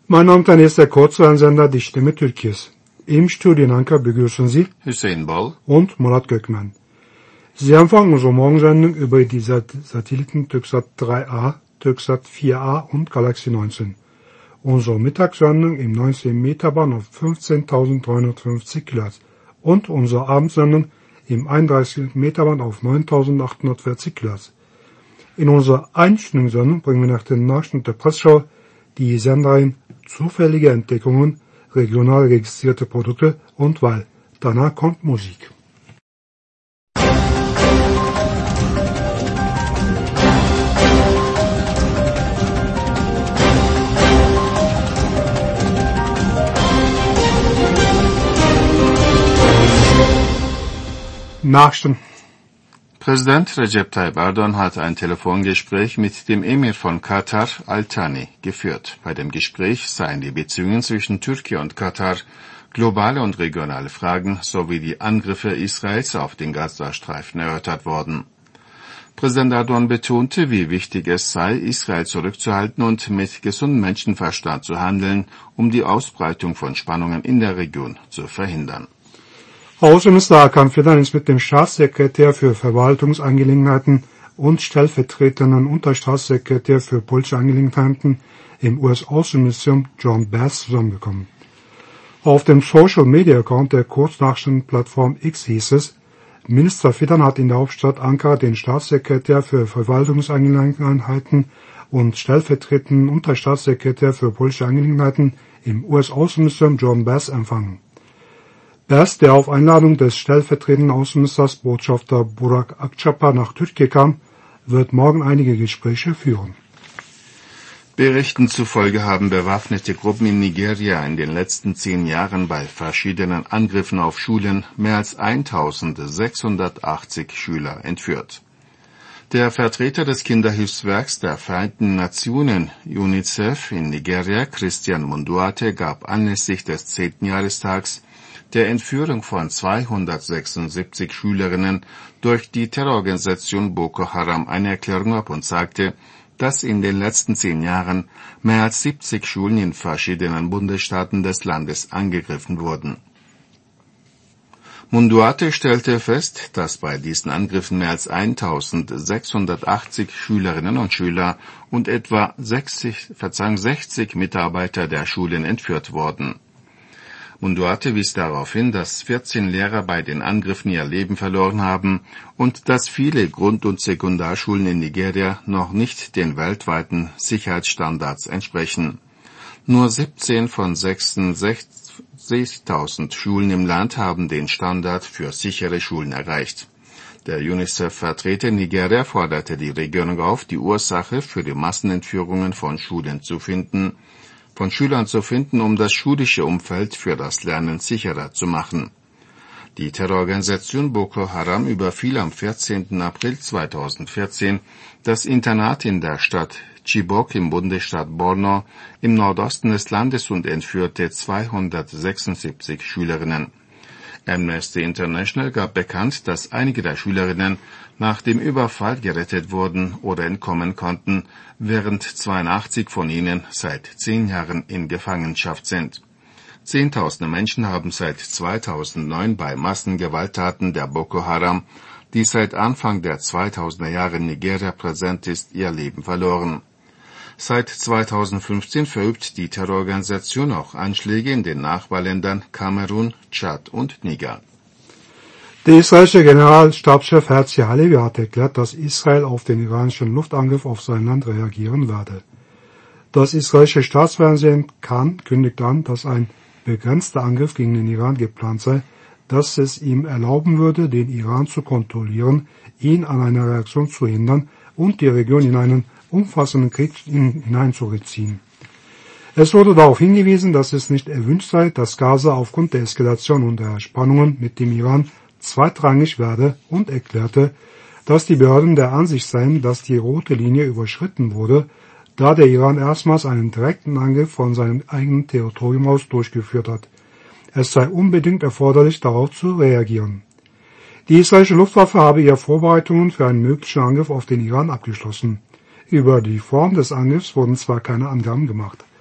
Mein Name ist der Kurzwellensender Die Stimme Türkiye's. Im Studienanker begrüßen Sie Hüseyin Bal und Murat Gökmen. Sie empfangen unsere Morgensendung über die Satelliten Türksat 3A, Türksat 4A und Galaxy 19. Unsere Mittagssendung im 19 Meter Band auf 15.350 kHz und unsere Abendsendung im 31 Meter Band auf 9.840 kHz. In unserer Einstundensendung bringen wir nach den Nachrichten der Presseschau die Sendereihen Zufällige Entdeckungen, regional registrierte Produkte und Wahl. Danach kommt Musik. Nachrichten. Präsident Recep Tayyip Erdoğan hat ein Telefongespräch mit dem Emir von Katar, Al Thani, geführt. Bei dem Gespräch seien die Beziehungen zwischen Türkei und Katar, globale und regionale Fragen sowie die Angriffe Israels auf den Gazastreifen erörtert worden. Präsident Erdoğan betonte, wie wichtig es sei, Israel zurückzuhalten und mit gesundem Menschenverstand zu handeln, um die Ausbreitung von Spannungen in der Region zu verhindern. Außenminister Hakan Fidan ist mit dem Staatssekretär für Verwaltungsangelegenheiten und stellvertretenden Unterstaatssekretär für politische Angelegenheiten im US-Außenministerium John Bass zusammengekommen. Auf dem Social-Media-Account der Kurznachrichtenplattform X hieß es, Minister Fidan hat in der Hauptstadt Ankara den Staatssekretär für Verwaltungsangelegenheiten und stellvertretenden Unterstaatssekretär für politische Angelegenheiten im US-Außenministerium John Bass empfangen. Bass, der auf Einladung des stellvertretenden Außenministers Botschafter Burak Akçapar nach Türkei kam, wird morgen einige Gespräche führen. Berichten zufolge haben bewaffnete Gruppen in Nigeria in den letzten 10 Jahren bei verschiedenen Angriffen auf Schulen mehr als 1680 Schüler entführt. Der Vertreter des Kinderhilfswerks der Vereinten Nationen UNICEF in Nigeria, Christian Munduate, gab anlässlich des 10. Jahrestags der Entführung von 276 Schülerinnen durch die Terrororganisation Boko Haram eine Erklärung ab und sagte, dass in den letzten 10 Jahren mehr als 70 Schulen in verschiedenen Bundesstaaten des Landes angegriffen wurden. Munduate stellte fest, dass bei diesen Angriffen mehr als 1680 Schülerinnen und Schüler und etwa 60 Mitarbeiter der Schulen entführt wurden. Munduate wies darauf hin, dass 14 Lehrer bei den Angriffen ihr Leben verloren haben und dass viele Grund- und Sekundarschulen in Nigeria noch nicht den weltweiten Sicherheitsstandards entsprechen. Nur 17 von 66.000 Schulen im Land haben den Standard für sichere Schulen erreicht. Der UNICEF-Vertreter in Nigeria forderte die Regierung auf, die Ursache für die Massenentführungen von Schülern zu finden, um das schulische Umfeld für das Lernen sicherer zu machen. Die Terrororganisation Boko Haram überfiel am 14. April 2014 das Internat in der Stadt Chibok im Bundesstaat Borno im Nordosten des Landes und entführte 276 Schülerinnen. Amnesty International gab bekannt, dass einige der Schülerinnen nach dem Überfall gerettet wurden oder entkommen konnten, während 82 von ihnen seit 10 Jahren in Gefangenschaft sind. Zehntausende Menschen haben seit 2009 bei Massengewalttaten der Boko Haram, die seit Anfang der 2000er Jahre in Nigeria präsent ist, ihr Leben verloren. Seit 2015 verübt die Terrororganisation auch Anschläge in den Nachbarländern Kamerun, Tschad und Niger. Der israelische Generalstabschef Herzi Halevi hat erklärt, dass Israel auf den iranischen Luftangriff auf sein Land reagieren werde. Das israelische Staatsfernsehen Kan kündigt an, dass ein begrenzter Angriff gegen den Iran geplant sei, dass es ihm erlauben würde, den Iran zu kontrollieren, ihn an einer Reaktion zu hindern und die Region in einen umfassenden Krieg hineinzuziehen. Es wurde darauf hingewiesen, dass es nicht erwünscht sei, dass Gaza aufgrund der Eskalation und der Spannungen mit dem Iran zweitrangig werde und erklärte, dass die Behörden der Ansicht seien, dass die rote Linie überschritten wurde, da der Iran erstmals einen direkten Angriff von seinem eigenen Territorium aus durchgeführt hat. Es sei unbedingt erforderlich, darauf zu reagieren. Die israelische Luftwaffe habe ihre Vorbereitungen für einen möglichen Angriff auf den Iran abgeschlossen. Über die Form des Angriffs wurden zwar keine Angaben gemacht.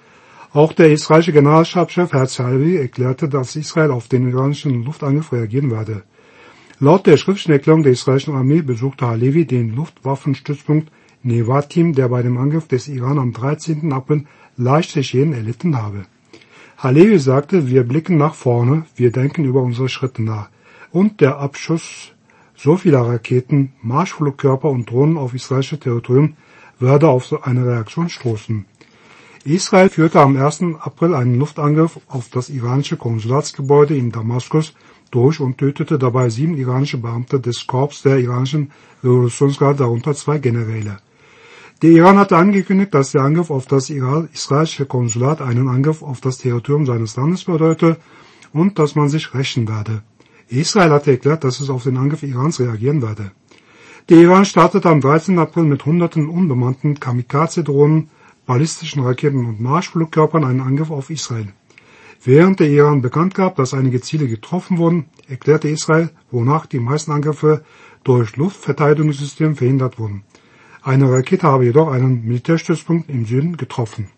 Auch der israelische Generalstabschef Herzi Halevi erklärte, dass Israel auf den iranischen Luftangriff reagieren werde. Laut der schriftlichen Erklärung der israelischen Armee besuchte Halevi den Luftwaffenstützpunkt Nevatim, der bei dem Angriff des Iran am 13. April leichte Schäden erlitten habe. Halevi sagte, wir blicken nach vorne, wir denken über unsere Schritte nach. Und der Abschuss so vieler Raketen, Marschflugkörper und Drohnen auf israelisches Territorium werde auf so eine Reaktion stoßen. Israel führte am 1. April einen Luftangriff auf das iranische Konsulatsgebäude in Damaskus durch und tötete dabei 7 iranische Beamte des Korps der iranischen Revolutionsgarde, darunter 2 Generäle. Der Iran hatte angekündigt, dass der Angriff auf das israelische Konsulat einen Angriff auf das Territorium seines Landes bedeute und dass man sich rächen werde. Israel hatte erklärt, dass es auf den Angriff Irans reagieren werde. Der Iran startete am 13. April mit hunderten unbemannten Kamikaze-Drohnen, ballistischen Raketen und Marschflugkörpern einen Angriff auf Israel. Während der Iran bekannt gab, dass einige Ziele getroffen wurden, erklärte Israel, wonach die meisten Angriffe durch Luftverteidigungssysteme verhindert wurden. Eine Rakete habe jedoch einen Militärstützpunkt im Süden getroffen.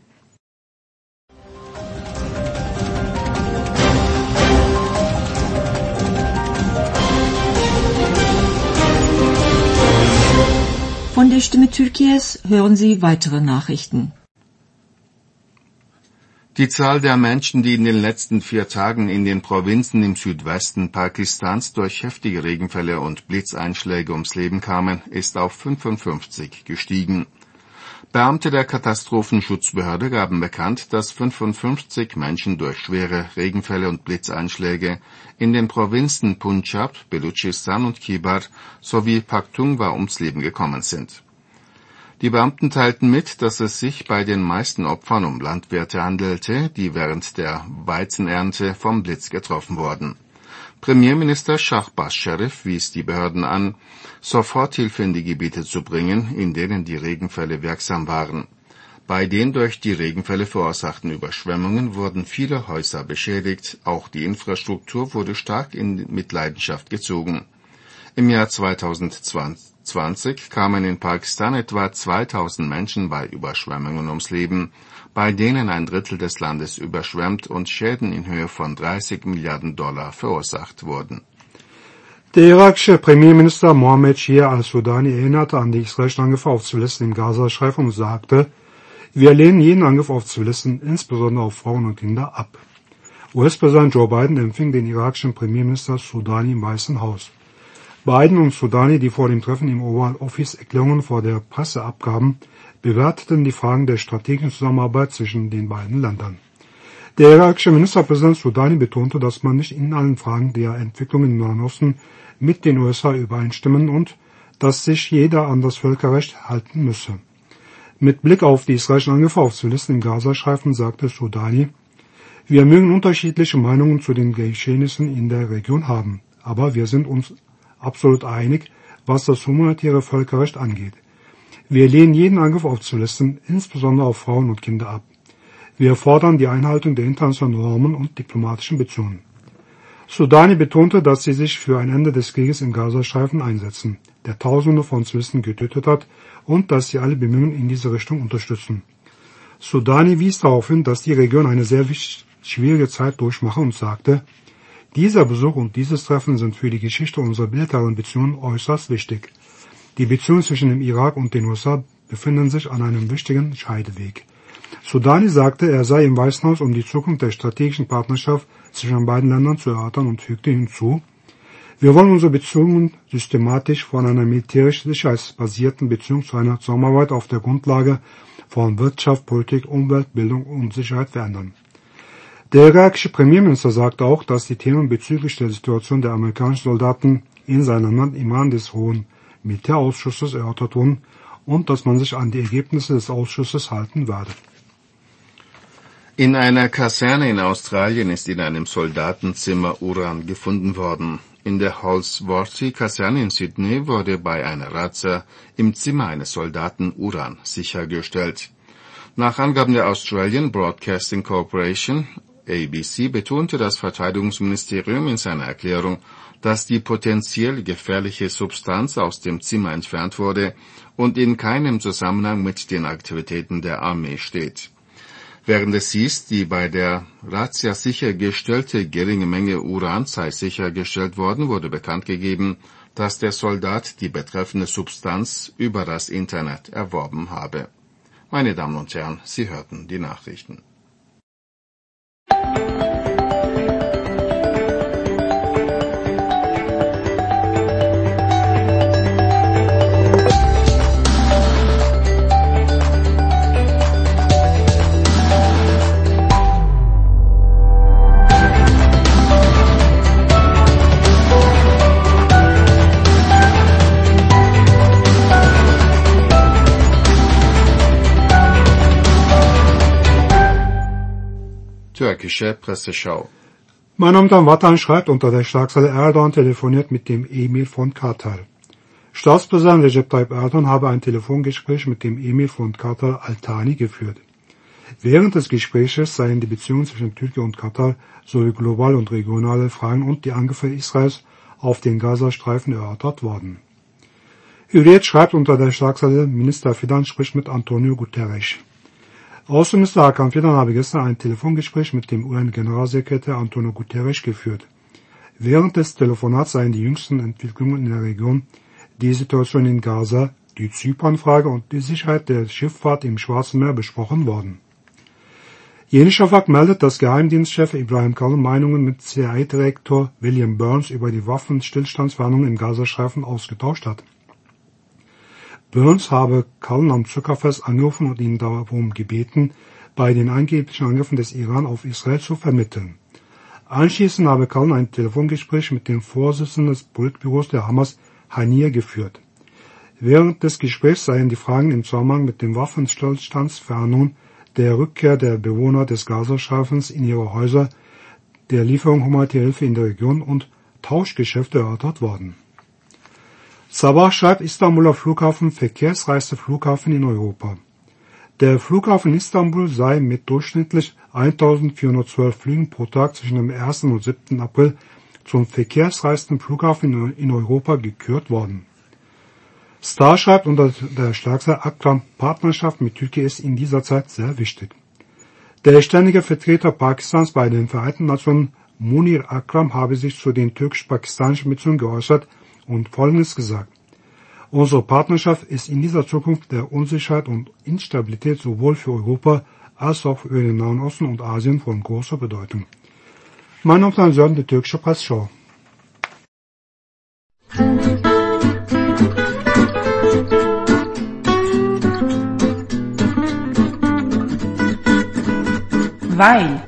Von der Stimme Türkiye's hören Sie weitere Nachrichten. Die Zahl der Menschen, die in den letzten 4 Tagen in den Provinzen im Südwesten Pakistans durch heftige Regenfälle und Blitzeinschläge ums Leben kamen, ist auf 55 gestiegen. Beamte der Katastrophenschutzbehörde gaben bekannt, dass 55 Menschen durch schwere Regenfälle und Blitzeinschläge in den Provinzen Punjab, Belutschistan und Khyber sowie Pakhtunkhwa ums Leben gekommen sind. Die Beamten teilten mit, dass es sich bei den meisten Opfern um Landwirte handelte, die während der Weizenernte vom Blitz getroffen wurden. Premierminister Shahbaz Sharif wies die Behörden an, Soforthilfe in die Gebiete zu bringen, in denen die Regenfälle wirksam waren. Bei den durch die Regenfälle verursachten Überschwemmungen wurden viele Häuser beschädigt, auch die Infrastruktur wurde stark in Mitleidenschaft gezogen. Im Jahr 2020 kamen in Pakistan etwa 2000 Menschen bei Überschwemmungen ums Leben, bei denen ein Drittel des Landes überschwemmt und Schäden in Höhe von $30 Milliarden verursacht wurden. Der irakische Premierminister Mohammed Shia al-Sudani erinnerte an die israelischen Angriffe auf Zivilisten im Gazastreifen und sagte, wir lehnen jeden Angriff auf Zivilisten, insbesondere auf Frauen und Kinder, ab. US-Präsident Joe Biden empfing den irakischen Premierminister Sudani im Weißen Haus. Biden und Sudani, die vor dem Treffen im Oval Office Erklärungen vor der Presse abgaben, bewerteten die Fragen der strategischen Zusammenarbeit zwischen den beiden Ländern. Der irakische Ministerpräsident Sudani betonte, dass man nicht in allen Fragen der Entwicklung im Nahen Osten mit den USA übereinstimmen und dass sich jeder an das Völkerrecht halten müsse. Mit Blick auf die israelischen Angriffe auf Zivilisten im Gazastreifen sagte Sudani, wir mögen unterschiedliche Meinungen zu den Geschehnissen in der Region haben, aber wir sind uns absolut einig, was das humanitäre Völkerrecht angeht. Wir lehnen jeden Angriff auf Zivilisten, insbesondere auf Frauen und Kinder, ab. Wir fordern die Einhaltung der internationalen Normen und diplomatischen Beziehungen. Sudani betonte, dass sie sich für ein Ende des Krieges im Gazastreifen einsetzen, der Tausende von Zivilisten getötet hat, und dass sie alle Bemühungen in diese Richtung unterstützen. Sudani wies darauf hin, dass die Region eine sehr schwierige Zeit durchmache und sagte, dieser Besuch und dieses Treffen sind für die Geschichte unserer bilateralen Beziehungen äußerst wichtig. Die Beziehungen zwischen dem Irak und den USA befinden sich an einem wichtigen Scheideweg. Sudani sagte, er sei im Weißen Haus, um die Zukunft der strategischen Partnerschaft zwischen beiden Ländern zu erörtern und fügte hinzu, wir wollen unsere Beziehungen systematisch von einer militärisch-sicherheitsbasierten Beziehung zu einer Zusammenarbeit auf der Grundlage von Wirtschaft, Politik, Umwelt, Bildung und Sicherheit verändern. Der irakische Premierminister sagte auch, dass die Themen bezüglich der Situation der amerikanischen Soldaten in seinem Land im Rahmen des Hohen Militärausschusses erörtert wurden und dass man sich an die Ergebnisse des Ausschusses halten werde. In einer Kaserne in Australien ist in einem Soldatenzimmer Uran gefunden worden. In der Holsworthy-Kaserne in Sydney wurde bei einer Razzia im Zimmer eines Soldaten Uran sichergestellt. Nach Angaben der Australian Broadcasting Corporation ABC betonte das Verteidigungsministerium in seiner Erklärung, dass die potenziell gefährliche Substanz aus dem Zimmer entfernt wurde und in keinem Zusammenhang mit den Aktivitäten der Armee steht. Während es hieß, die bei der Razzia sichergestellte geringe Menge Uran sei sichergestellt worden, wurde bekannt gegeben, dass der Soldat die betreffende Substanz über das Internet erworben habe. Meine Damen und Herren, Sie hörten die Nachrichten. Türkische Presseschau. Mein Name ist Vatan schreibt unter der Schlagzeile Erdogan telefoniert mit dem Emir von Katar. Staatspräsident Recep Tayyip Erdogan habe ein Telefongespräch mit dem Emir von Katar Al-Thani geführt. Während des Gespräches seien die Beziehungen zwischen Türkei und Katar sowie globale und regionale Fragen und die Angriffe Israels auf den Gazastreifen erörtert worden. Hürriyet schreibt unter der Schlagzeile Minister Fidan spricht mit Antonio Guterres. Außenminister Hakan Fidan habe gestern ein Telefongespräch mit dem UN-Generalsekretär Antonio Guterres geführt. Während des Telefonats seien die jüngsten Entwicklungen in der Region, die Situation in Gaza, die Zypernfrage und die Sicherheit der Schifffahrt im Schwarzen Meer besprochen worden. Yeni Şafak meldet, dass Geheimdienstchef Ibrahim Kalın Meinungen mit CIA-Direktor William Burns über die Waffenstillstandsverhandlungen im Gazastreifen ausgetauscht hat. Burns habe Kalın am Zuckerfest angerufen und ihn darum gebeten, bei den angeblichen Angriffen des Iran auf Israel zu vermitteln. Anschließend habe Kalın ein Telefongespräch mit dem Vorsitzenden des Politbüros der Hamas, Haniyeh, geführt. Während des Gesprächs seien die Fragen im Zusammenhang mit den Waffenstillstandsverhandlungen, der Rückkehr der Bewohner des Gazastreifens in ihre Häuser, der Lieferung humanitärer Hilfe in der Region und Tauschgeschäfte erörtert worden. Sabah schreibt, Istanbuler Flughafen verkehrsreichste Flughafen in Europa. Der Flughafen Istanbul sei mit durchschnittlich 1412 Flügen pro Tag zwischen dem 1. und 7. April zum verkehrsreichsten Flughafen in Europa gekürt worden. Star schreibt unter der Schlagzeile Akram Partnerschaft mit Türkei ist in dieser Zeit sehr wichtig. Der ständige Vertreter Pakistans bei den Vereinten Nationen, Munir Akram, habe sich zu den türkisch-pakistanischen Beziehungen geäußert und Folgendes gesagt. Unsere Partnerschaft ist in dieser Zukunft der Unsicherheit und Instabilität sowohl für Europa als auch für den Nahen Osten und Asien von großer Bedeutung. Mein Name ist die türkische Presseschau. Weil.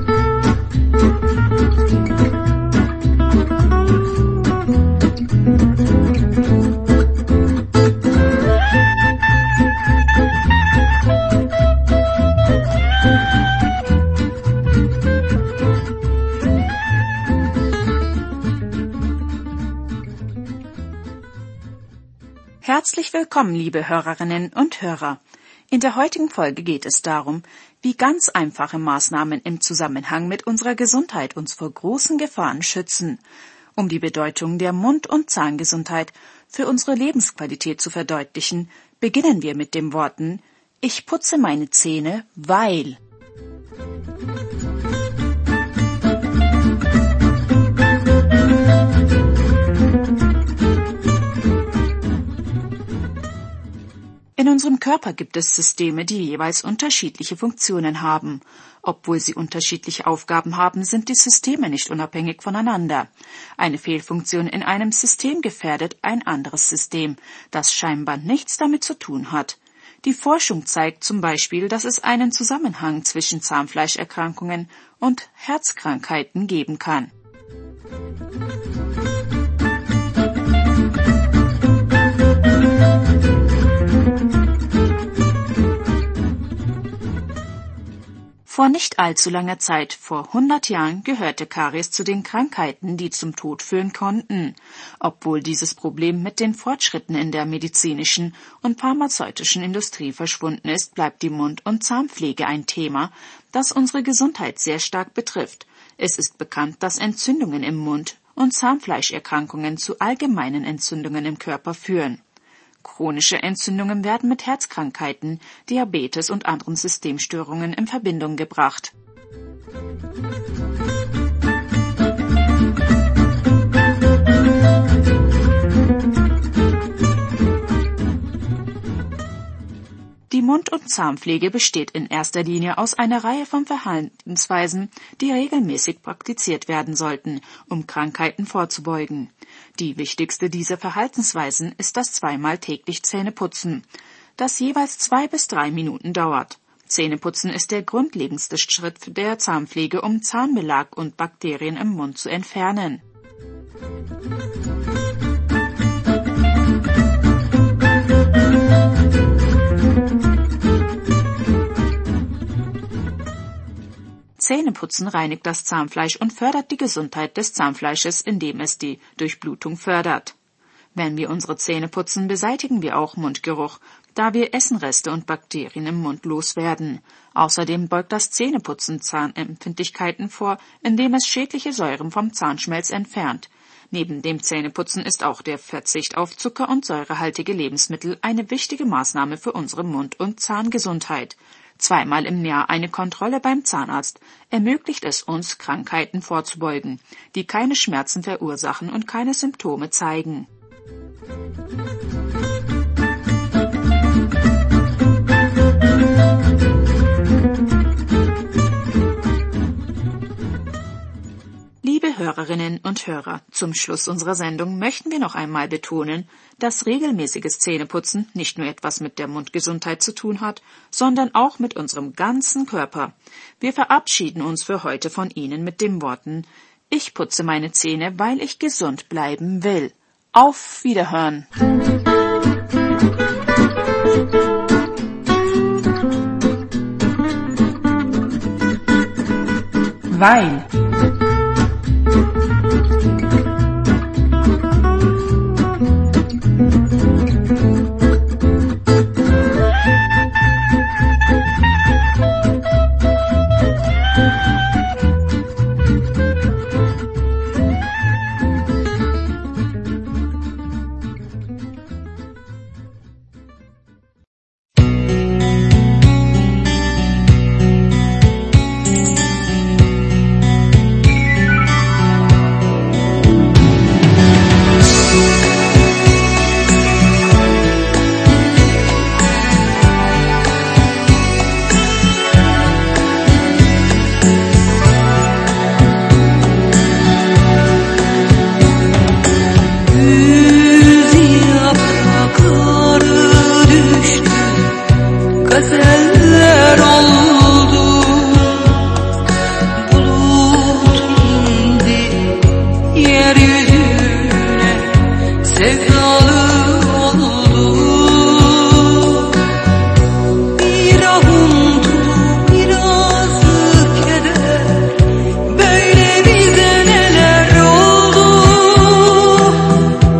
Herzlich willkommen, liebe Hörerinnen und Hörer. In der heutigen Folge geht es darum, wie ganz einfache Maßnahmen im Zusammenhang mit unserer Gesundheit uns vor großen Gefahren schützen. Um die Bedeutung der Mund- und Zahngesundheit für unsere Lebensqualität zu verdeutlichen, beginnen wir mit den Worten: Ich putze meine Zähne, weil. In unserem Körper gibt es Systeme, die jeweils unterschiedliche Funktionen haben. Obwohl sie unterschiedliche Aufgaben haben, sind die Systeme nicht unabhängig voneinander. Eine Fehlfunktion in einem System gefährdet ein anderes System, das scheinbar nichts damit zu tun hat. Die Forschung zeigt zum Beispiel, dass es einen Zusammenhang zwischen Zahnfleischerkrankungen und Herzkrankheiten geben kann. Vor nicht allzu langer Zeit, vor 100 Jahren, gehörte Karies zu den Krankheiten, die zum Tod führen konnten. Obwohl dieses Problem mit den Fortschritten in der medizinischen und pharmazeutischen Industrie verschwunden ist, bleibt die Mund- und Zahnpflege ein Thema, das unsere Gesundheit sehr stark betrifft. Es ist bekannt, dass Entzündungen im Mund und Zahnfleischerkrankungen zu allgemeinen Entzündungen im Körper führen. chronische Entzündungen werden mit Herzkrankheiten, Diabetes und anderen Systemstörungen in Verbindung gebracht. Die Mund- und Zahnpflege besteht in erster Linie aus einer Reihe von Verhaltensweisen, die regelmäßig praktiziert werden sollten, um Krankheiten vorzubeugen. Die wichtigste dieser Verhaltensweisen ist das zweimal täglich Zähneputzen, das jeweils 2 bis 3 Minuten dauert. Zähneputzen ist der grundlegendste Schritt der Zahnpflege, um Zahnbelag und Bakterien im Mund zu entfernen. Zähneputzen reinigt das Zahnfleisch und fördert die Gesundheit des Zahnfleisches, indem es die Durchblutung fördert. Wenn wir unsere Zähne putzen, beseitigen wir auch Mundgeruch, da wir Essenreste und Bakterien im Mund loswerden. Außerdem beugt das Zähneputzen Zahnempfindlichkeiten vor, indem es schädliche Säuren vom Zahnschmelz entfernt. Neben dem Zähneputzen ist auch der Verzicht auf Zucker- und säurehaltige Lebensmittel eine wichtige Maßnahme für unsere Mund- und Zahngesundheit. 2-mal im Jahr eine Kontrolle beim Zahnarzt ermöglicht es uns, Krankheiten vorzubeugen, die keine Schmerzen verursachen und keine Symptome zeigen. Liebe Hörerinnen und Hörer, zum Schluss unserer Sendung möchten wir noch einmal betonen, dass regelmäßiges Zähneputzen nicht nur etwas mit der Mundgesundheit zu tun hat, sondern auch mit unserem ganzen Körper. Wir verabschieden uns für heute von Ihnen mit den Worten: Ich putze meine Zähne, weil ich gesund bleiben will. Auf Wiederhören! Weil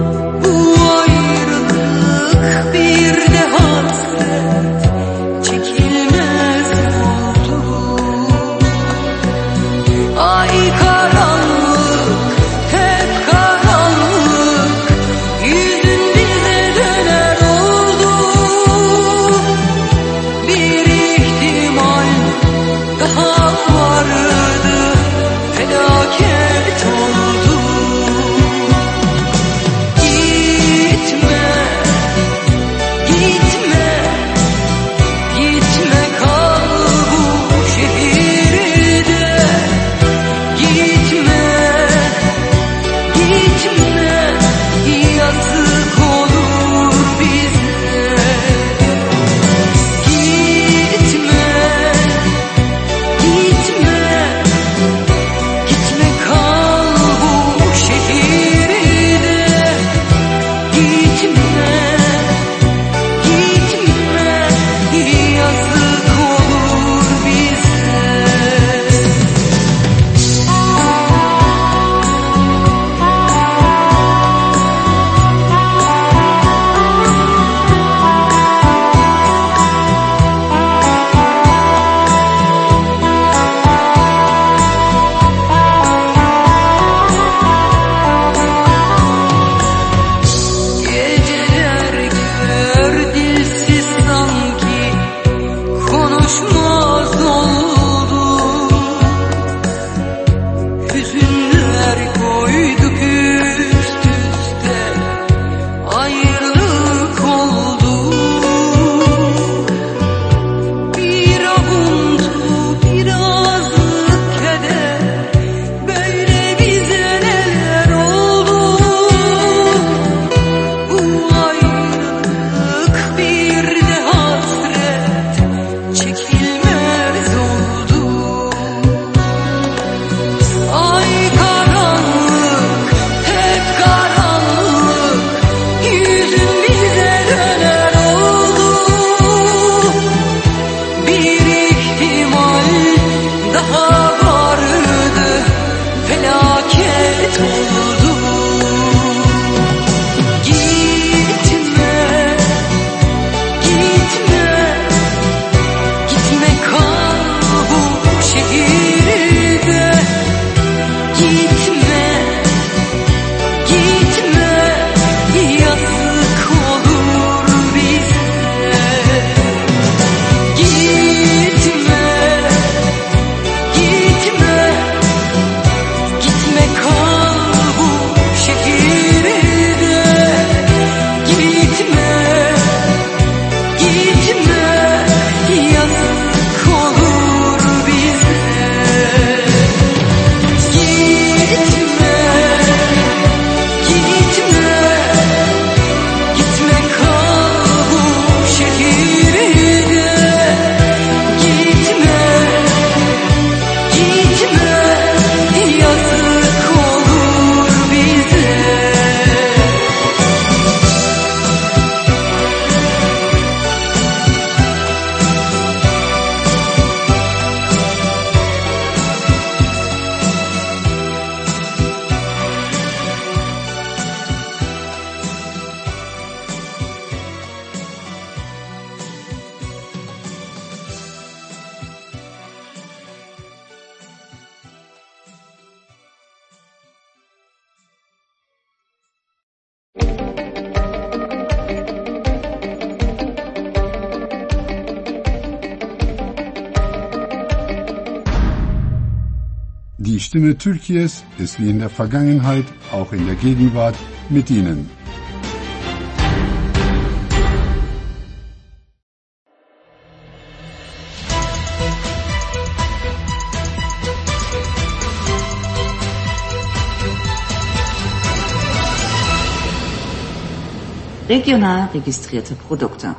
çekil Die Stimme Türkiye's ist wie in der Vergangenheit auch in der Gegenwart mit Ihnen. Regional registrierte Produkte.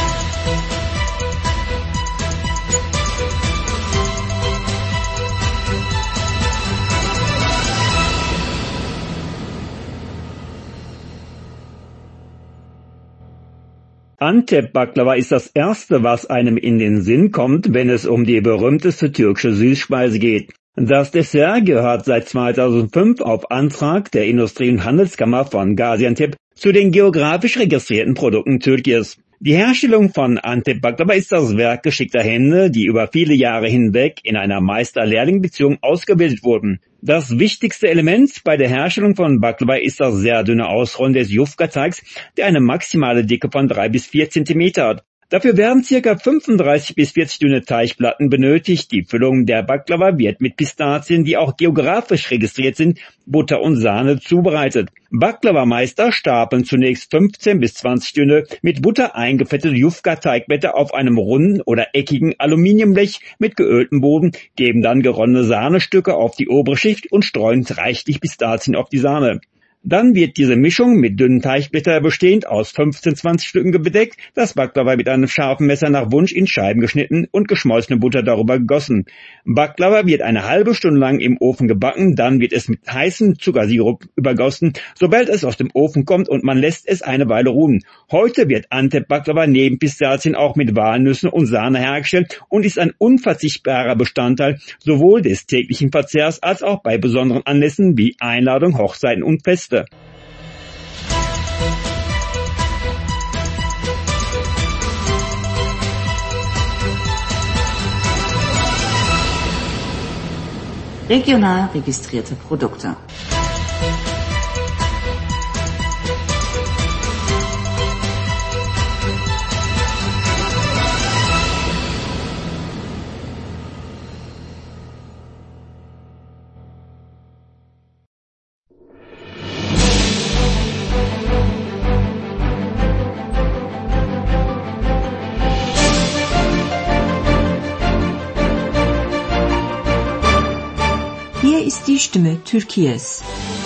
Antep Baklava ist das erste, was einem in den Sinn kommt, wenn es um die berühmteste türkische Süßspeise geht. Das Dessert gehört seit 2005 auf Antrag der Industrie- und Handelskammer von Gaziantep zu den geografisch registrierten Produkten Türkiye's. Die Herstellung von Antep Baklava ist das Werk geschickter Hände, die über viele Jahre hinweg in einer Meister-Lehrling-Beziehung ausgebildet wurden. Das wichtigste Element bei der Herstellung von Baklava ist das sehr dünne Ausrollen des Yufka-Teigs, der eine maximale Dicke von 3 bis 4 Zentimeter hat. Dafür werden ca. 35 bis 40 dünne Teigplatten benötigt. Die Füllung der Baklava wird mit Pistazien, die auch geografisch registriert sind, Butter und Sahne zubereitet. Baklava-Meister stapeln zunächst 15 bis 20 dünne, mit Butter eingefettete Yufka-Teigblätter auf einem runden oder eckigen Aluminiumblech mit geöltem Boden, geben dann geronnene Sahnestücke auf die obere Schicht und streuen reichlich Pistazien auf die Sahne. Dann wird diese Mischung mit dünnen Teigblättern bestehend aus 15-20 Stücken bedeckt, das Baklava mit einem scharfen Messer nach Wunsch in Scheiben geschnitten und geschmolzene Butter darüber gegossen. Baklava wird eine halbe Stunde lang im Ofen gebacken, dann wird es mit heißem Zuckersirup übergossen, sobald es aus dem Ofen kommt, und man lässt es eine Weile ruhen. Heute wird Antep Baklava neben Pistazien auch mit Walnüssen und Sahne hergestellt und ist ein unverzichtbarer Bestandteil sowohl des täglichen Verzehrs als auch bei besonderen Anlässen wie Einladungen, Hochzeiten und Feste. Regional registrierte Produkte. Hier ist die Stimme Türkiye's.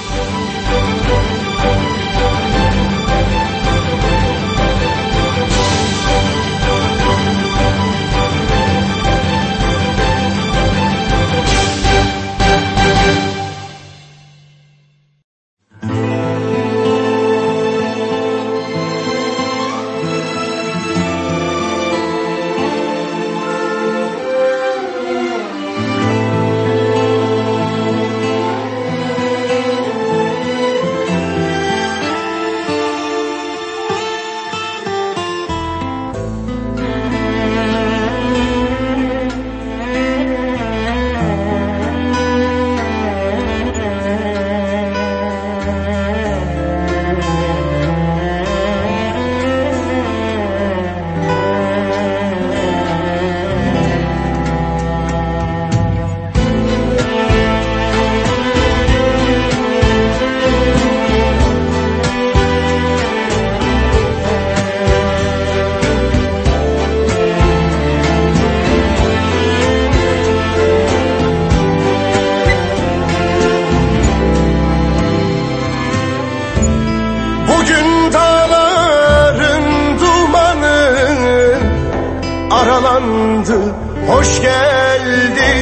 aralandı, hoş geldin.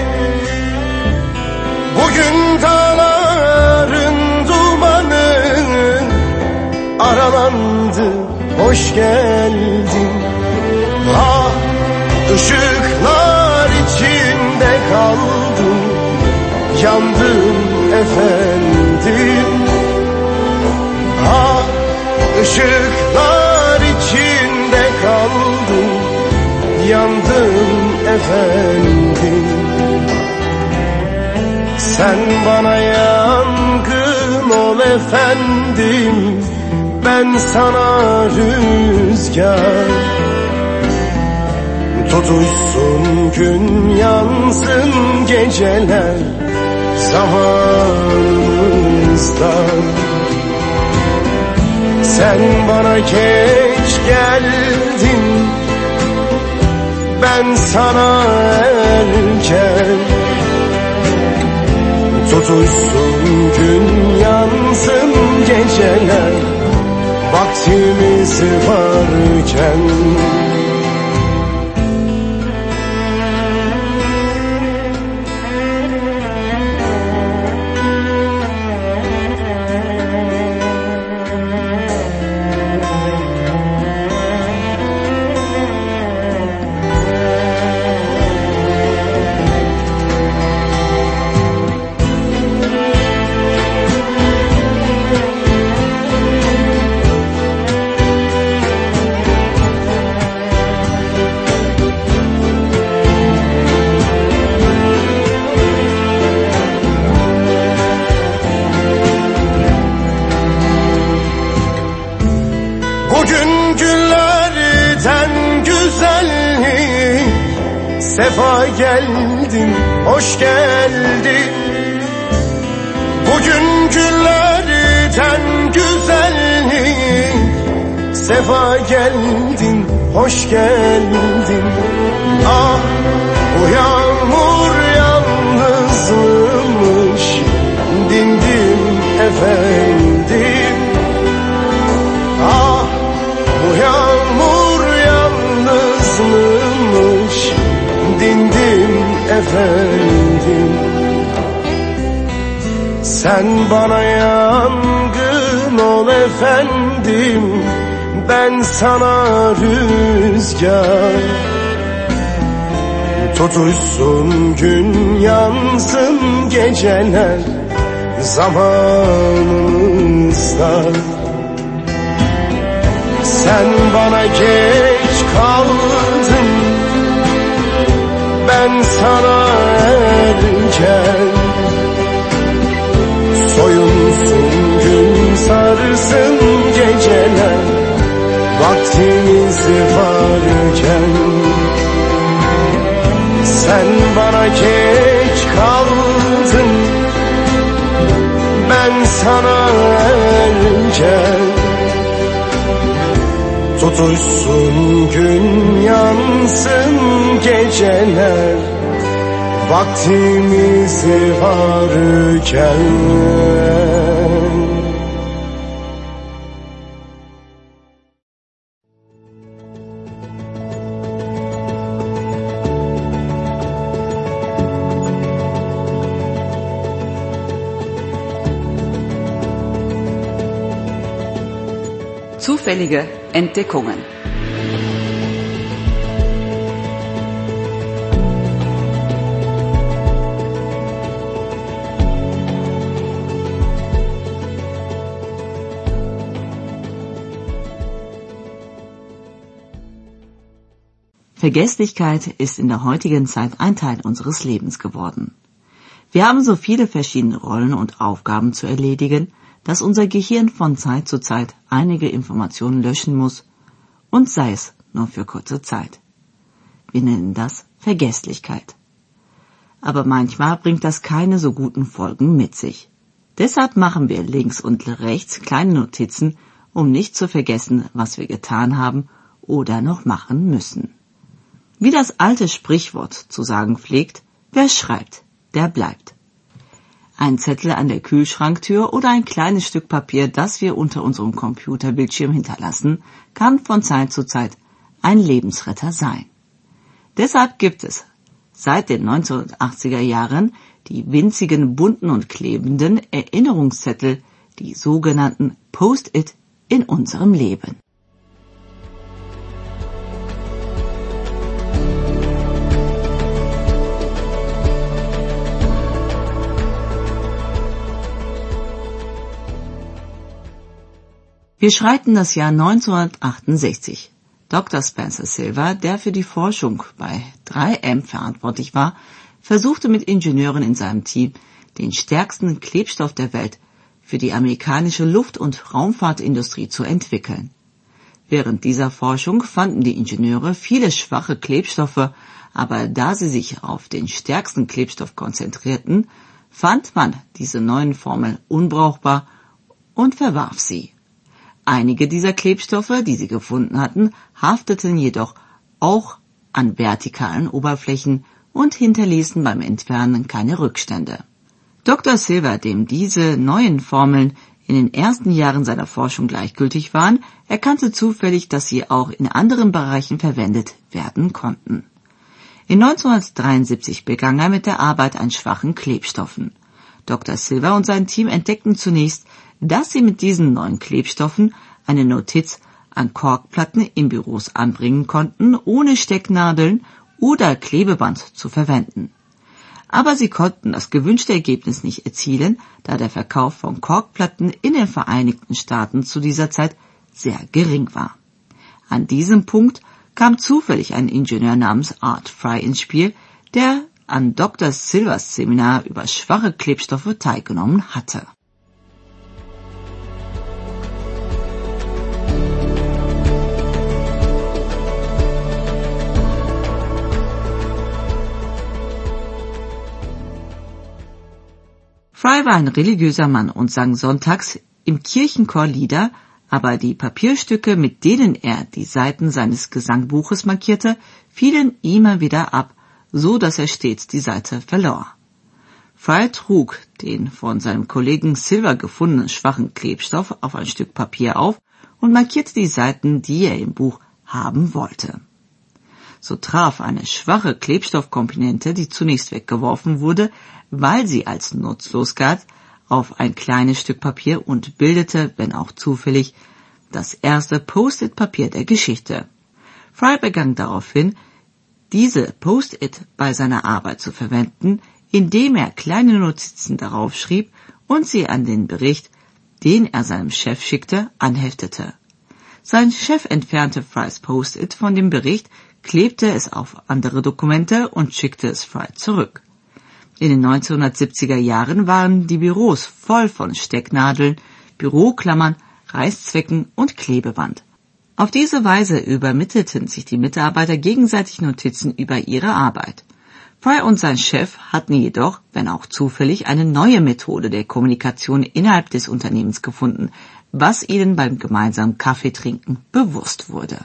Bugün dağların dumanı aralandı, hoş geldin. Ah, ışıklar içinde kaldım, yandım efendim. Ah, ışıklar içinde kaldım, yandım efendim. Sen bana yangın ol efendim, ben sana rüzgar. Tutuşsun gün, yansın geceler, zamanımızdan. Sen bana geç geldin, ben sana erken. Tutuşsun gün yansın geceler, vaktimiz varken. Sefa geldin, hoş geldin. Bugün günlerden güzellik. Sefa geldin, hoş geldin. Ah, bu yağmur yalnızmış, dindim efendim. Ah, bu yağmur yalnızmış, dindim efendim. Sen bana yangın ol efendim, ben sana rüzgar. Tutuşsun gün yansın geceler, zamanımızda. Sen bana geç kaldın, ben sana erken. Soyunsun gün sarsın geceler, vaktimiz varken. Sen bana geç kaldın, ben sana erken. Tutuşsun gün yansın geceler, vaktimiz varken. Zufällige Entdeckungen. Vergesslichkeit ist in der heutigen Zeit ein Teil unseres Lebens geworden. Wir haben so viele verschiedene Rollen und Aufgaben zu erledigen, dass unser Gehirn von Zeit zu Zeit einige Informationen löschen muss, und sei es nur für kurze Zeit. Wir nennen das Vergesslichkeit. Aber manchmal bringt das keine so guten Folgen mit sich. Deshalb machen wir links und rechts kleine Notizen, um nicht zu vergessen, was wir getan haben oder noch machen müssen. Wie das alte Sprichwort zu sagen pflegt, wer schreibt, der bleibt. Ein Zettel an der Kühlschranktür oder ein kleines Stück Papier, das wir unter unserem Computerbildschirm hinterlassen, kann von Zeit zu Zeit ein Lebensretter sein. Deshalb gibt es seit den 1980er Jahren die winzigen, bunten und klebenden Erinnerungszettel, die sogenannten Post-it in unserem Leben. Wir schreiten das Jahr 1968. Dr. Spencer Silver, der für die Forschung bei 3M verantwortlich war, versuchte mit Ingenieuren in seinem Team, den stärksten Klebstoff der Welt für die amerikanische Luft- und Raumfahrtindustrie zu entwickeln. Während dieser Forschung fanden die Ingenieure viele schwache Klebstoffe, aber da sie sich auf den stärksten Klebstoff konzentrierten, fand man diese neuen Formeln unbrauchbar und verwarf sie. Einige dieser Klebstoffe, die sie gefunden hatten, hafteten jedoch auch an vertikalen Oberflächen und hinterließen beim Entfernen keine Rückstände. Dr. Silver, dem diese neuen Formeln in den ersten Jahren seiner Forschung gleichgültig waren, erkannte zufällig, dass sie auch in anderen Bereichen verwendet werden konnten. In 1973 begann er mit der Arbeit an schwachen Klebstoffen. Dr. Silver und sein Team entdeckten zunächst, dass sie mit diesen neuen Klebstoffen eine Notiz an Korkplatten in Büros anbringen konnten, ohne Stecknadeln oder Klebeband zu verwenden. Aber sie konnten das gewünschte Ergebnis nicht erzielen, da der Verkauf von Korkplatten in den Vereinigten Staaten zu dieser Zeit sehr gering war. An diesem Punkt kam zufällig ein Ingenieur namens Art Fry ins Spiel, der an Dr. Silvers Seminar über schwache Klebstoffe teilgenommen hatte. Fry war ein religiöser Mann und sang sonntags im Kirchenchor Lieder, aber die Papierstücke, mit denen er die Seiten seines Gesangbuches markierte, fielen immer wieder ab, so dass er stets die Seite verlor. Fry trug den von seinem Kollegen Silver gefundenen schwachen Klebstoff auf ein Stück Papier auf und markierte die Seiten, die er im Buch haben wollte. So traf eine schwache Klebstoffkomponente, die zunächst weggeworfen wurde, weil sie als nutzlos galt, auf ein kleines Stück Papier und bildete, wenn auch zufällig, das erste Post-it-Papier der Geschichte. Fry begann daraufhin, diese Post-it bei seiner Arbeit zu verwenden, indem er kleine Notizen darauf schrieb und sie an den Bericht, den er seinem Chef schickte, anheftete. Sein Chef entfernte Frys Post-it von dem Bericht, klebte es auf andere Dokumente und schickte es Fry zurück. In den 1970er Jahren waren die Büros voll von Stecknadeln, Büroklammern, Reißzwecken und Klebeband. Auf diese Weise übermittelten sich die Mitarbeiter gegenseitig Notizen über ihre Arbeit. Fry und sein Chef hatten jedoch, wenn auch zufällig, eine neue Methode der Kommunikation innerhalb des Unternehmens gefunden, was ihnen beim gemeinsamen Kaffeetrinken bewusst wurde.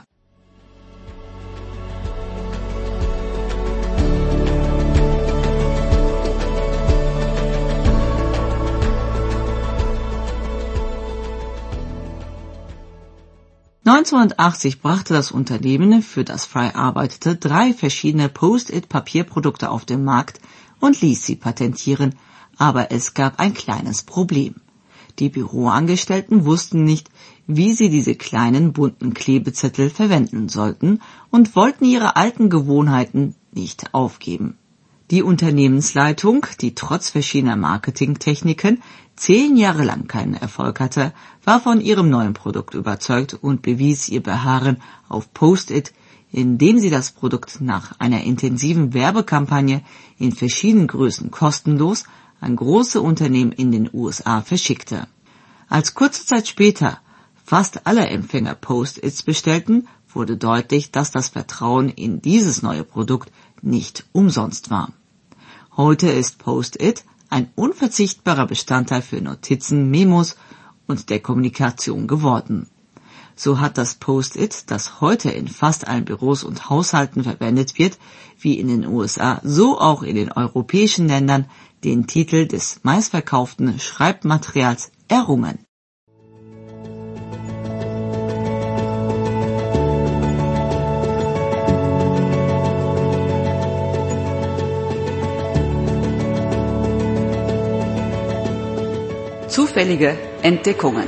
(1980) brachte das Unternehmen, für das Fry arbeitete, 3 verschiedene Post-it-Papierprodukte auf den Markt und ließ sie patentieren, aber es gab ein kleines Problem. Die Büroangestellten wussten nicht, wie sie diese kleinen bunten Klebezettel verwenden sollten und wollten ihre alten Gewohnheiten nicht aufgeben. Die Unternehmensleitung, die trotz verschiedener Marketingtechniken 10 Jahre lang keinen Erfolg hatte, war von ihrem neuen Produkt überzeugt und bewies ihr Beharren auf Post-it, indem sie das Produkt nach einer intensiven Werbekampagne in verschiedenen Größen kostenlos an große Unternehmen in den USA verschickte. Als kurze Zeit später fast alle Empfänger Post-its bestellten, wurde deutlich, dass das Vertrauen in dieses neue Produkt nicht umsonst war. Heute ist Post-it ein unverzichtbarer Bestandteil für Notizen, Memos und der Kommunikation geworden. So hat das Post-it, das heute in fast allen Büros und Haushalten verwendet wird, wie in den USA, so auch in den europäischen Ländern, den Titel des meistverkauften Schreibmaterials errungen. Zufällige Entdeckungen.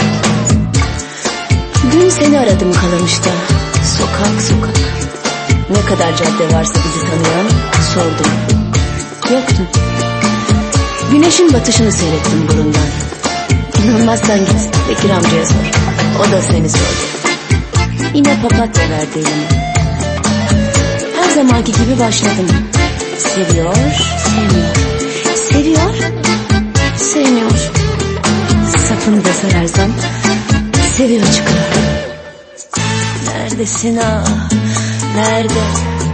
Seni aradım kalamışta, sokak sokak. Ne kadar cadde varsa bizi tanıyan sordum. Yoktu. Güneşin batışını seyrettim burundan. İnanmazsan git Bekir amcaya sor. O da seni sordu. Yine papatya verdi elime. Her zamanki gibi başladım. Seviyor, sevmiyor. Seviyor, sevmiyor. Sapını da sararsam seviyor çıkıyor. Neredesin ah, nerede?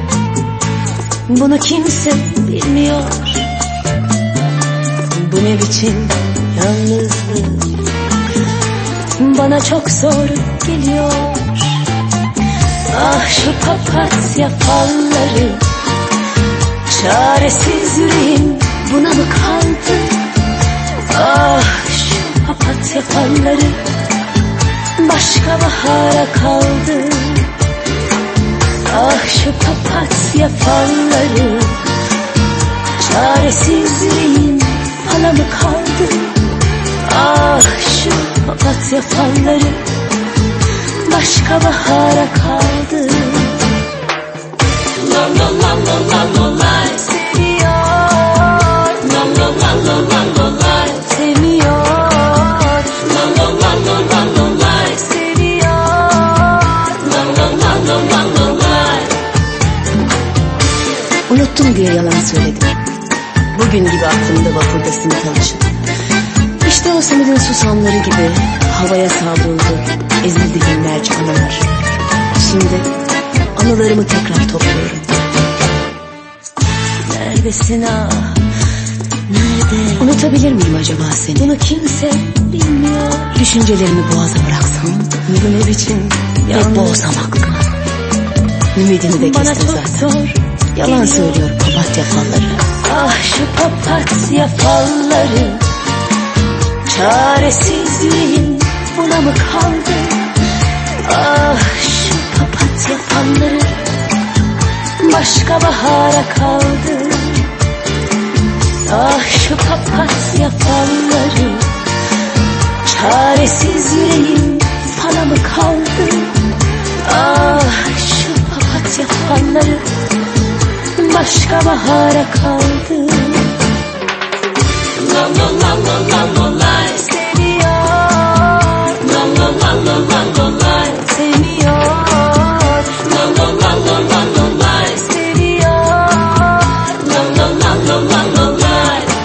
Bunu kimse bilmiyor. Bu ne biçim yalnızlık, bana çok zor geliyor. Ah şu papatya falları, çaresiz yüreğim buna mı kaldı? Ah şu papatya falları, başka bahara kaldı. Ah şu papatya falları, çaresiz yüreğim fala mı kaldı? Ah şu papatya falları, başka bahara kaldı. La la la la la la la, seviyor. La la la la la la la, sevmiyor. La la la la la la la, seviyor. La la la la la la la. Unuttum diye yalan söyledim. Bugün gibi aklımda vapurda simit alışım. İşte o simidin susamları gibi havaya savruldu, ezildi binlerce anılar. Şimdi anılarımı tekrar topluyorum. Neredesin ah, nerede? Unutabilir miyim acaba seni? Bunu kimse bilmiyor. Düşüncelerimi boğaza bıraksam, bu ne biçim hep boğsam aklımı. Ümidimi de kestim zaten. Yalan söylüyor papatya falları. Ah şu papatya falları, çaresiz yüreğim buna mı kaldı? Ah şu papatya falları, başka bahara kaldı. Ah şu papatya falları, çaresiz yüreğim fala mı kaldı? Ah şu papatya falları, başka bahara kaldı. La la la la la la la, seviyor. La la la la la la la, sevmiyor. La la la la la la la, seviyor. La la la la la la la.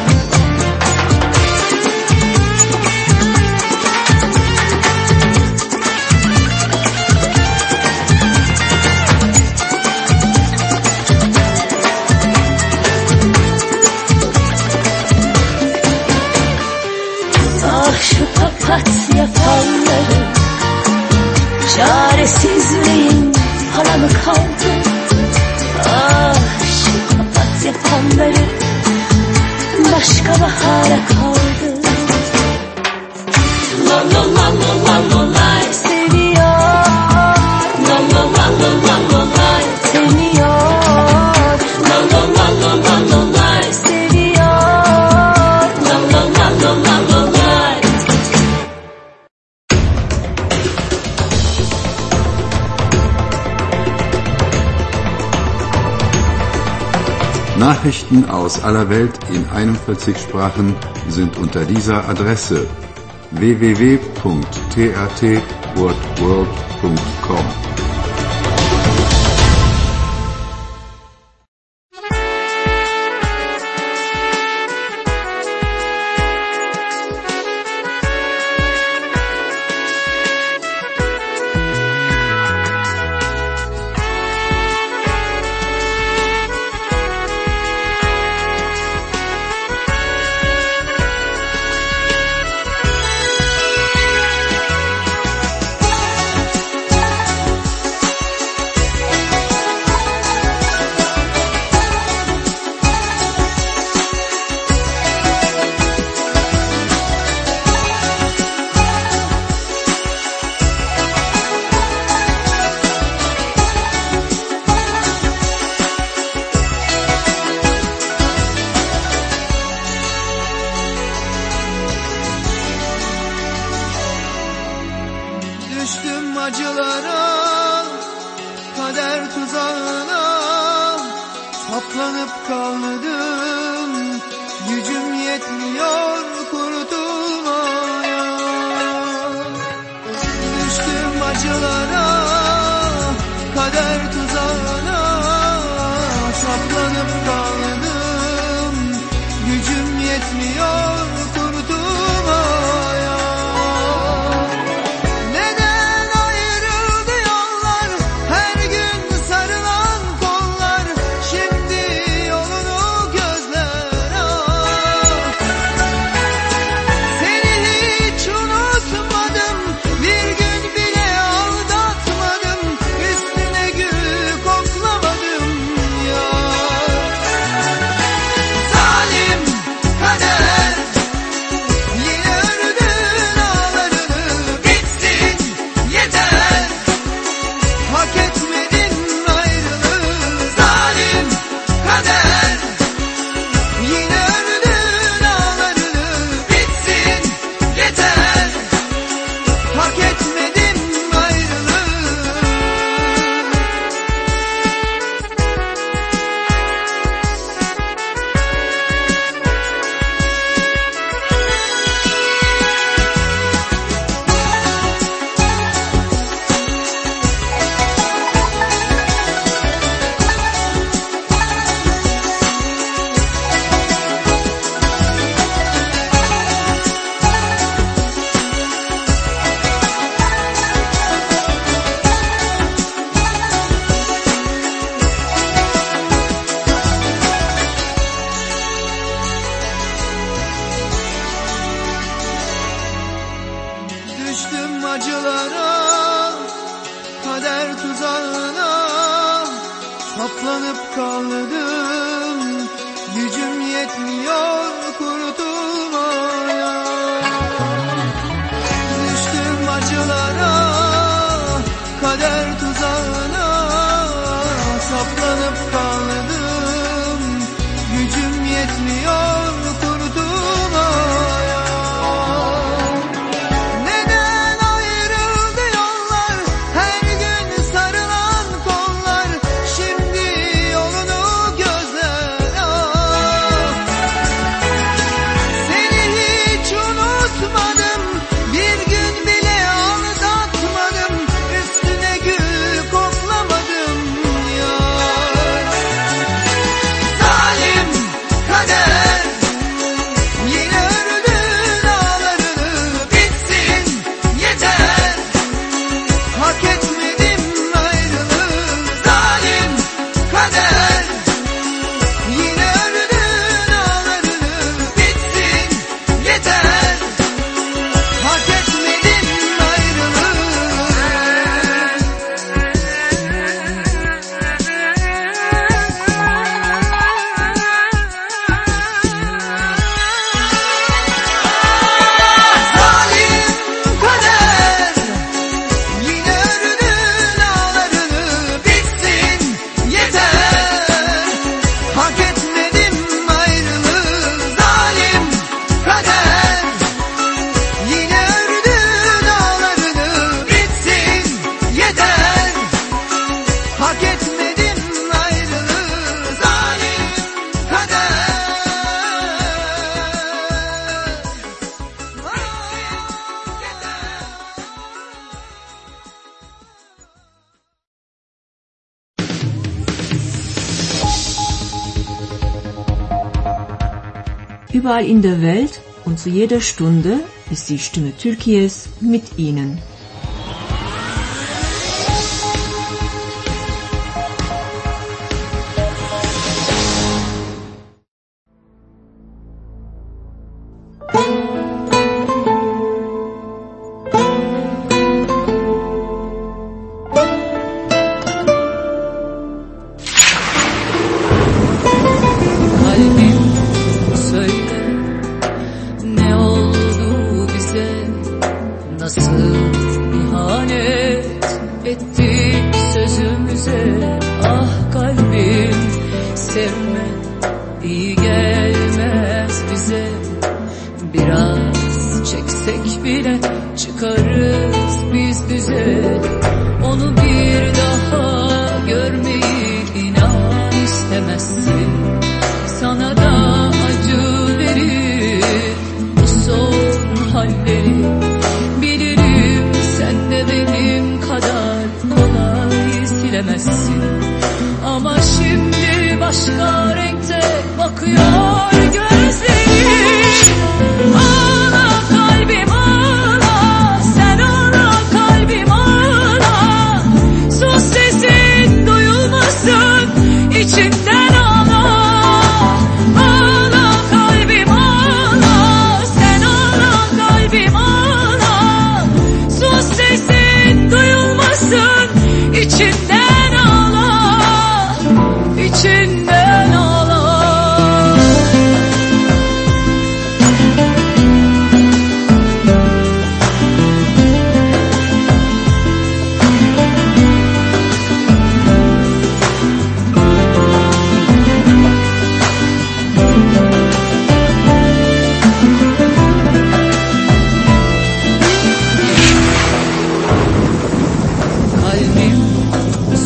Papatya falları, çaresiz yüreğim fala mı kaldı? Ah şu papatya falları, başka bahara kaldı. La la la la la la la, seviyor. La la la la la la la, sevmiyor. La la la la la la la, seviyor. La la la la la la la. Nachrichten aus aller Welt in 41 Sprachen sind unter dieser Adresse www.trt-world.com. tuzağına saplanıp kaldım. Gücüm yetmiyor kurtulmaya. Düştüm acılara, kader tuzağına saplanıp kaldım. Gücüm yetmiyor kurtulmaya. Neden ayrıldı yollar, her gün sarılan kollar, şimdi yolunu gözler. Seni hiç unutmadım, bir gün bile aldatmadım, üstüne gül koklamadım ya. Zalim kader, yine ördün ağlarını, bitsin yeter. Hak etmedim ayrılığı. Zalim kader, yine ördün ağlarını, bitsin yeter. Hak etmedim ayrılığı. Zalim kader, yine ördün ağlarını, bitsin yeter. Hak etmedim ayrılığı. Zalim kader, yine ördün ağlarını, bitsin yeter. Hak etmedim ayrılığı. Zalim kader. Überall in der Welt und zu jeder Stunde ist die Stimme Türkiye's mit Ihnen. Kalbim söyle, ne oldu bize, nasıl ihanet ettik sözümüze. Ah kalbim, sevme iyi gelmez bize. Biraz çeksek bile çıkarız biz düze. Onu bir daha görmeyi inan istemezsin. Sana da acı verir bu son halleri. Bilirim sen de benim kadar kolay silemezsin. Ama şimdi başka renkte bakıyor gözlerin. Ağla kalbim ağla, sen ağla kalbim ağla. Sus sesin duyulmasın, içinden ağla. Ağla kalbim ağla, sen ağla kalbim ağla. Sus sesin duyulmasın, içinden ağla, içinden ağla. Kalbim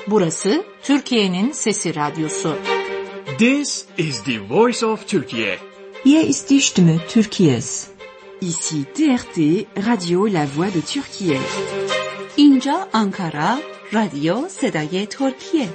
Burası Türkiye'nin Sesi Radyosu. This is the voice of Turkey. Hier ist die Stimme Türkiye's. Ici TRT, Radio La Voix de Türkiye. اینجا آنکارا، رادیو صدای ترکیه.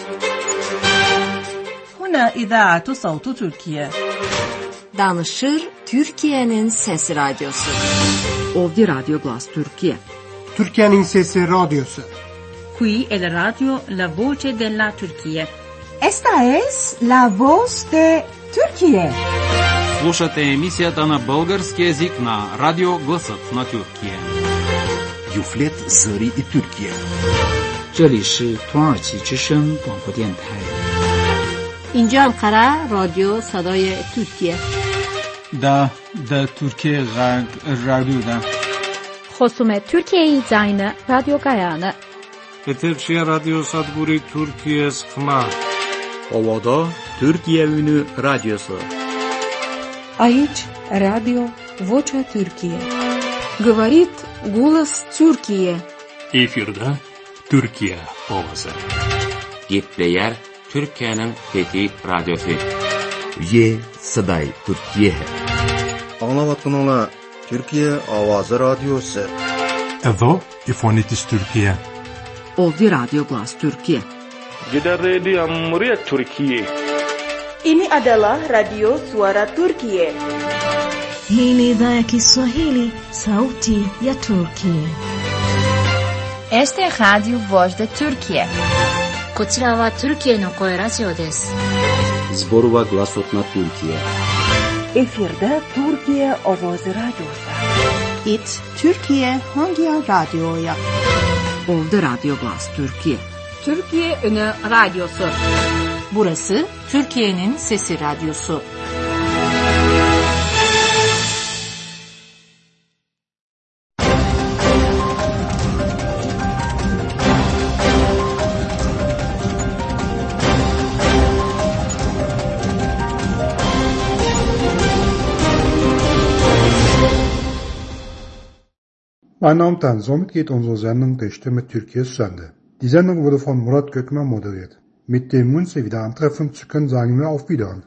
هنا إذاعة صوت تركيا. Danışır Türkiye'nin Sesi Radyosu. Ovdje Radio Glas Türkiye. Türkiye'nin Sesi Radyosu. Qui è la radio La Voce della Turquía. Esta es la voz de Turquía. Слушате емисията на български език на Радио Гласът на Тюркия. Юфлет Зări и Türkiye. 这里是土耳其之声广播电台。 اینجا انقره رادیو صدای ترکیه. دا Türkiye Radyo'da. خصوم ترکیه زاین رادیو گایانه. Eterçiye Radyo Sadguri Türkiye Skma. Ovada Türkiye Ünü Radyosu. Aici Radio Vocea Türkiye. Говорит голос Türkiye. Efirde Türkiye Ovası. Gepleyer Türkiye'nin Fethi Radyosu. Ye Saday Türkiye. Anlavatınla Türkiye Avazı Radyosu. Evo İfonitis Türkiye. Ovdje Radio Glas Türkiye. Gida Radio Muryat Türkiye. Ini adalah Radio Suara Turkiye. Hii ni idhaa ya Kiswahili, sauti ya Turkiye. Este es Radio Voz de Turkiye. こちらはトルキエの声ラジオです。 Zborova Glasot na Türkiye. Efirde Türkiye Avazı Radyosu. It Türkiye hangi radyoya? Ovdje Radio Glas Türkiye. Türkiye Ünü Radyosu. Burası Türkiye'nin Sesi Radyosu. Meine Damen und Herren, somit geht unsere Sendung der Stimme Türkiye's zu Ende. Die Sendung wurde von Murat Gökmen moderiert. Mit dem Wunsch, Sie wieder antreffen zu können, sagen wir auf Wiedersehen.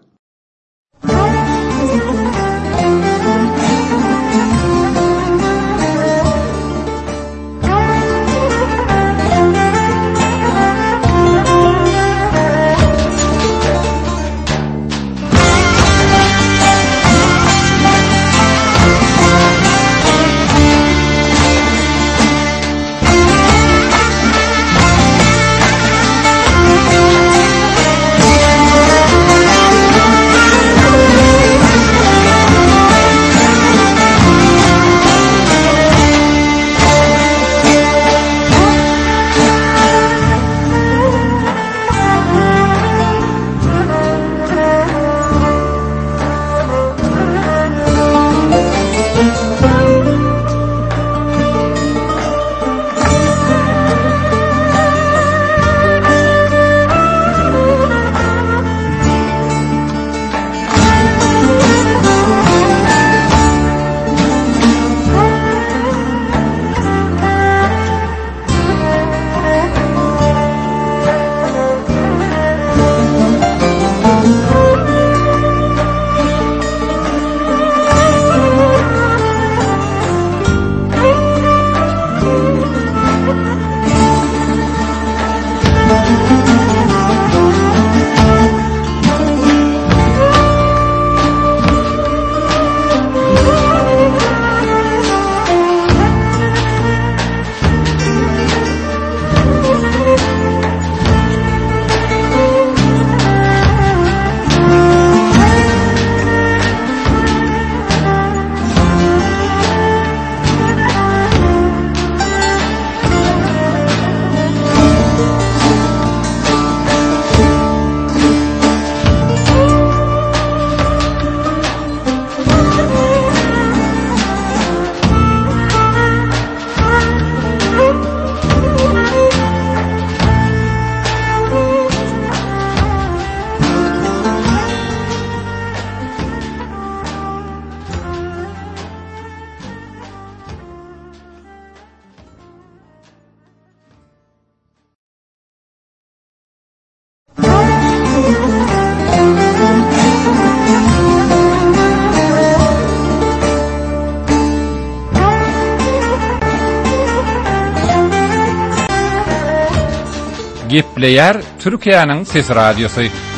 Gepleyer Türkiye'nin Ses Radyosu.